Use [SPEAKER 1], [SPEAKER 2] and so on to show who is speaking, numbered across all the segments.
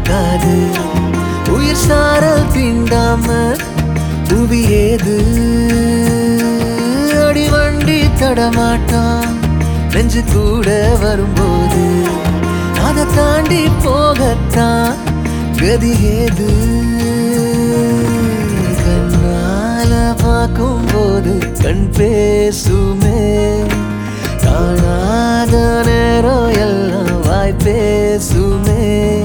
[SPEAKER 1] பார்க்காது. உயிர் சாரல் தீண்டாம புவி ஏது? அடிவண்டி தடமாட்டான் நெஞ்சு கூட வரும்போது அதை தாண்டி போகத்தான் கதி ஏது? கண்ணால பார்க்கும் போது கண் பேசுமே, காணாத நேரம் எல்லாம் வாய் பேசுமே.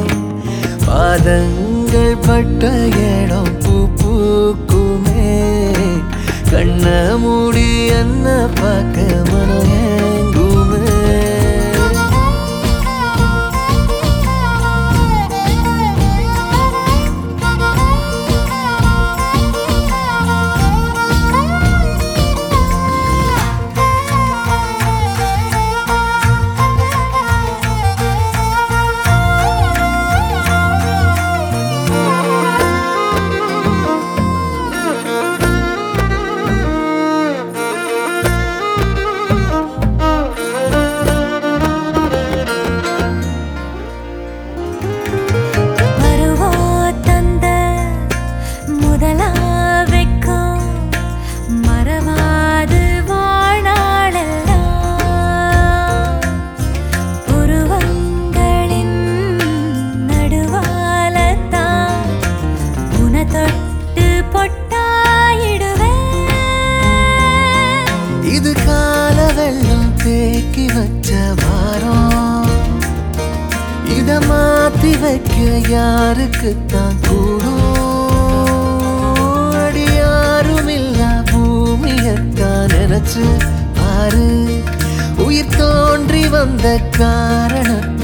[SPEAKER 1] பாதங்கள் பட்ட இடம் பூ பூக்குமே, கண்ண மூடி என்ன பார்க்க மனம் ஏங்குமே. இது கால வெள்ளம் தேக்கி வச்ச வாரம், இத மாத்தி வைக்க யாருக்குத்தான் கூடும்? அடி யாரும் இல்ல பூமியத்தான் நினைச்சு பாரு, உயிர் தோன்றி வந்த காரணத்தை